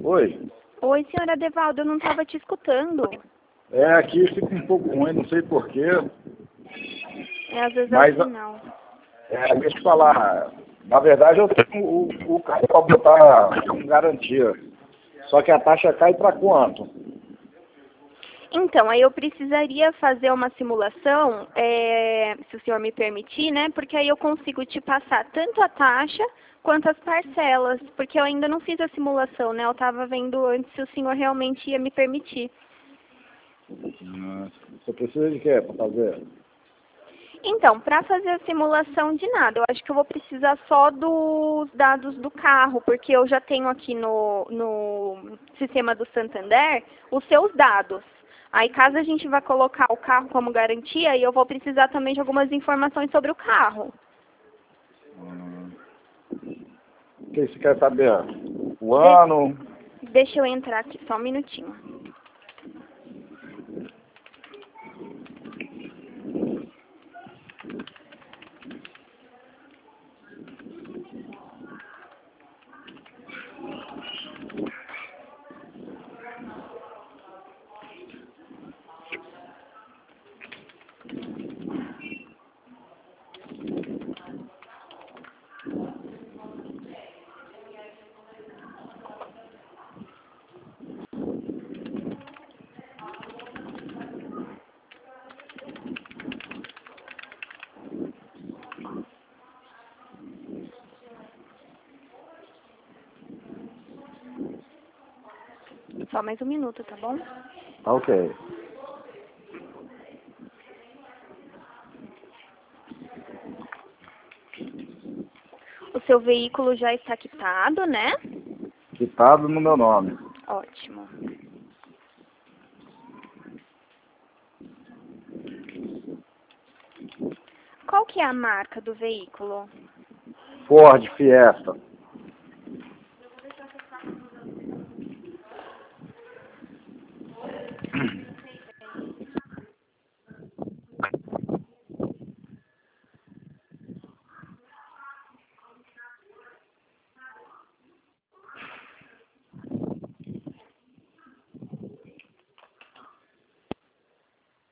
Oi. Oi, senhora Devaldo, eu não estava te escutando. Aqui fica um pouco ruim, não sei porquê. Às vezes é Mas, o sinal. deixa eu te falar. Na verdade, eu tenho o carro para botar com garantia. Só que a taxa cai para quanto? Então, aí eu precisaria fazer uma simulação, se o senhor me permitir, né? Porque aí eu consigo te passar tanto a taxa quanto as parcelas, porque eu ainda não fiz a simulação, né? Eu estava vendo antes se o senhor realmente ia me permitir. Você precisa de quê para fazer? Então, para fazer a simulação de nada, eu acho que eu vou precisar só dos dados do carro, porque eu já tenho aqui no sistema do Santander os seus dados. Aí, caso a gente vá colocar o carro como garantia, eu vou precisar também de algumas informações sobre o carro. O que você quer saber? O ano? Deixa eu entrar aqui, só um minutinho. Só mais um minuto, tá bom? Ok. O seu veículo já está quitado, né? Quitado no meu nome. Ótimo. Qual que é a marca do veículo? Ford Fiesta.